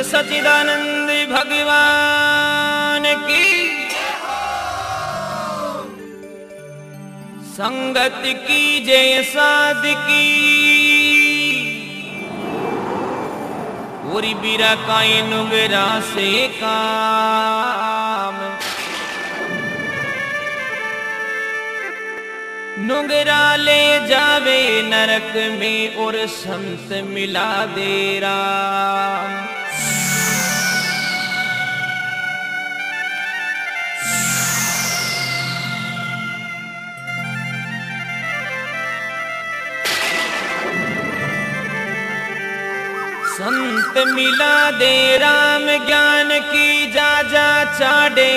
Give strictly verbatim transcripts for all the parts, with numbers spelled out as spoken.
सच्चिदानंद भगवान की संगत की जय साधकी पूरी बीरा काए नुगरा से काम नुगरा ले जावे नरक में और संत मिला दे राम। संत मिला दे राम ज्ञान की जा जा चाडे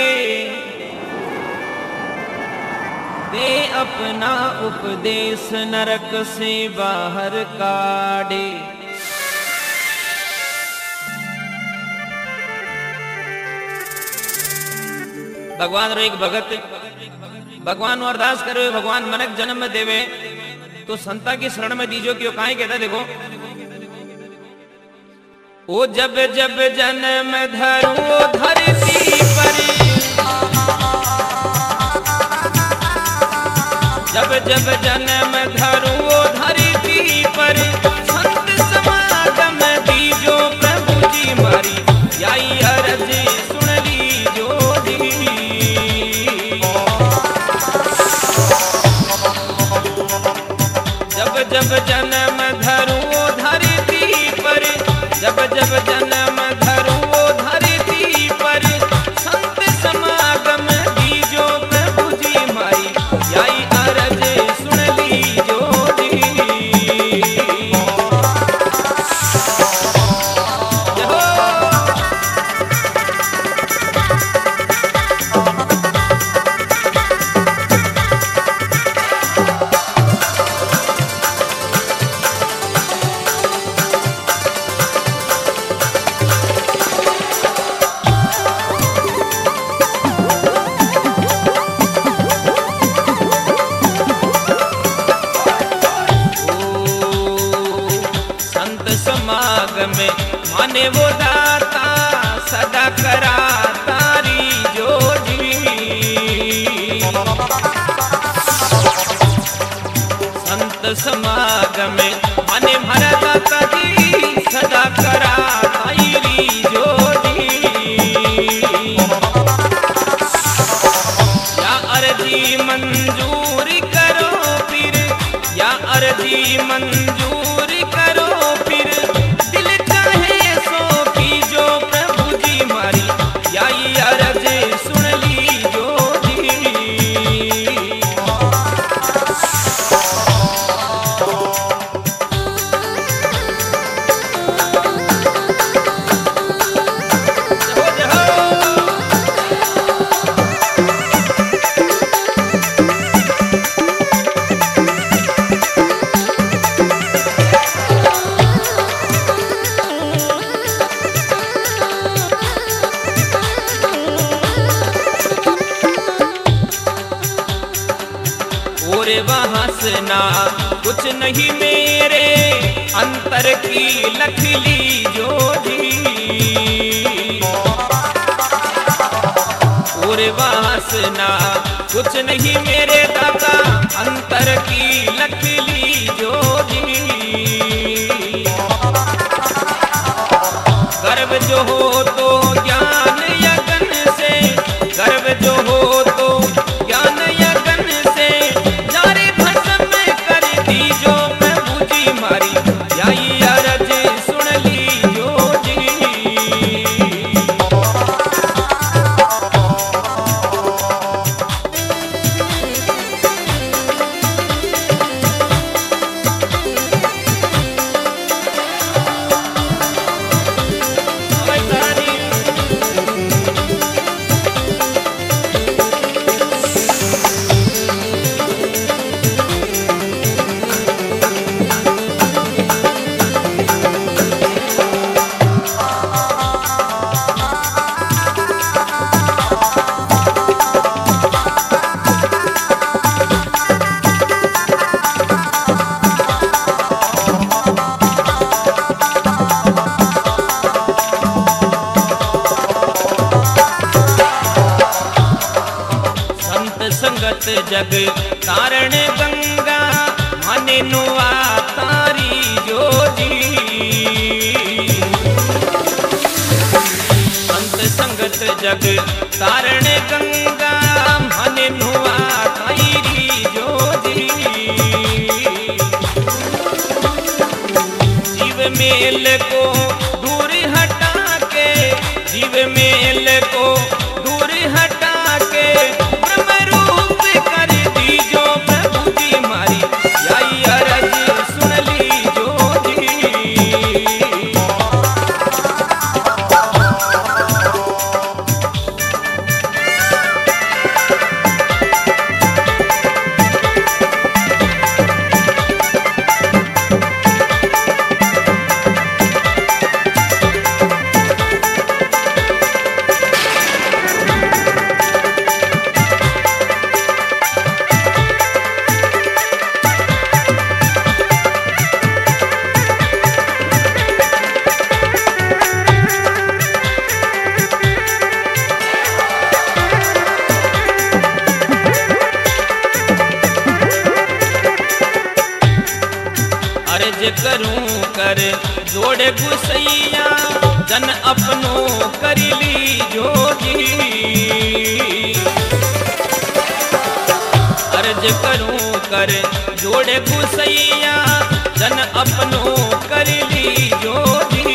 दे अपना उपदेश नरक से बाहर काढ़े। भगवान रो एक भगत भगवान अरदास करे भगवान मनक जन्म देवे तो संता की शरण में दीजो क्यों काहे कहता देखो ओ जब जब जन्म धरो धरती पर जब जब जन्म धरो धरती पर संत समागम दीजो प्रभु जी मारी याई अरज सुन लीजो दी। जब जब जन्म धरो धरती पर जब जब जन्म धरो धरती पर संत समागम दीजो प्रभु जी माई याई अरज सुन लीजो दी। में माने वो दाता सदा करा तारी जोजी। संत समागम में माने भरा दाता जी सदा करा तारी जोजी। या अर्जी मंजूर करो फिर या अर्जी मंजूर करो फिर अरज सुन लीजो दी। वहाँ सुना कुछ नहीं मेरे अंतर की लख लीजो जी। और वहाँ सुना कुछ नहीं मेरे दादा अंतर की लख लीजो जी। गर्व जो हो तो ज्ञान यज्ञ से गर्व जो हो तो ज्ञान यज्ञ से याई अरज सुन लीजो जी। तारी जग तारण गंगा माने नुआ तारी जोजी। संत संगत जग तारण गंगा माने नुआ तारी जोजी। जीव मेल को दूर हटा के, जीव मेल को दूर हटा के ब्रह्म रूप कर दीजो प्रभु जी मारी, याई अरज सुन लीजो जी। अर्ज करूं कर जोड़े गुसैया जन अपनो कर लीजो जी। अर्ज करूं कर जोड़े गुसैया जन अपनो कर लीजो जी।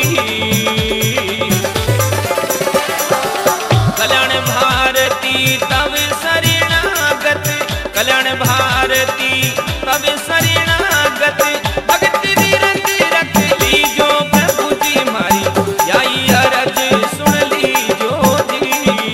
कल्याण भारती तव शरणागत, कल्याण भारती तव शरणागत भक्ति विरत रख लीजो प्रभु जी मारी, याई अरज सुन लीजो जी।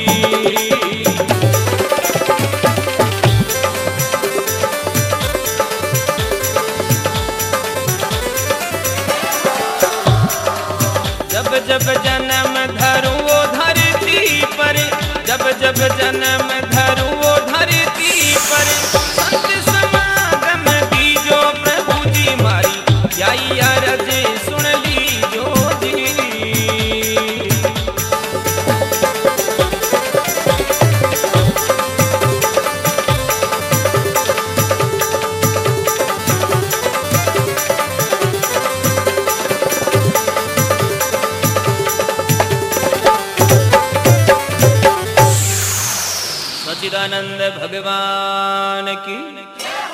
जब जब जन्म धरो धरती पर, जब जब जन्म धरो धरती पर संत समागम दीजो प्रभु जी मारी, याई अरज सुन लीजो जी। सच्चिदानंद भगवान की